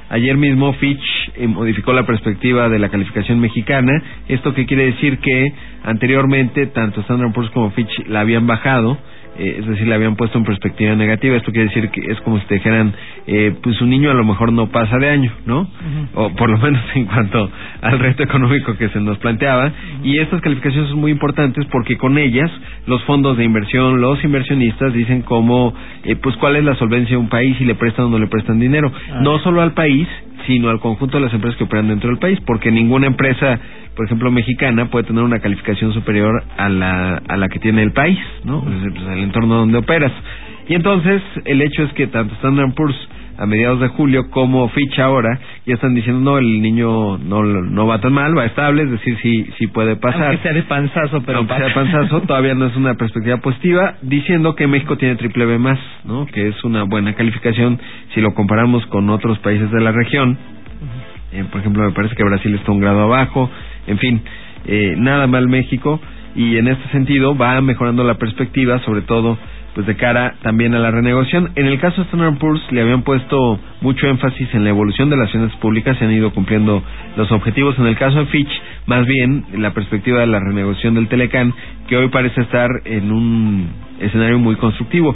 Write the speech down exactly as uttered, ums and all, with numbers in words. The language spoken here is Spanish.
Ayer mismo Fitch eh, modificó la perspectiva de la calificación mexicana. ¿Esto qué quiere decir? Que anteriormente tanto Standard and Poor's como Fitch la habían bajado, eh, es decir, la habían puesto en perspectiva negativa. Esto quiere decir que es como si te dijeran, eh, pues un niño a lo mejor no pasa de año, ¿no? Uh-huh. O por lo menos en cuanto al reto económico que se nos planteaba. Uh-huh. Y estas calificaciones son muy importantes porque con ellas los fondos de inversión, los inversionistas dicen cómo, eh, pues cuál es la solvencia de un país, si le prestan o no le prestan dinero. Uh-huh. No solo al país, sino al conjunto de las empresas que operan dentro del país, porque ninguna empresa, por ejemplo mexicana, puede tener una calificación superior a la a la que tiene el país, ¿no? Uh-huh. Es, pues, el entorno donde operas. Y entonces el hecho es que tanto Standard and Poor's a mediados de julio como Fitch ahora ya están diciendo no, el niño no no va tan mal, va estable, es decir, sí sí puede pasar. Aunque sea de panzazo, pero aunque pasa. sea de panzazo, todavía no es una perspectiva positiva, diciendo que México tiene triple B más, ¿no? Que es una buena calificación si lo comparamos con otros países de la región. Uh-huh. Eh, por ejemplo, me parece que Brasil está un grado abajo, en fin, eh, nada mal México, y en este sentido va mejorando la perspectiva, sobre todo pues de cara también a la renegociación. En el caso de Standard and Poor's le habían puesto mucho énfasis en la evolución de las finanzas públicas, se han ido cumpliendo los objetivos. En el caso de Fitch, más bien la perspectiva de la renegociación del Telecán, que hoy parece estar en un escenario muy constructivo.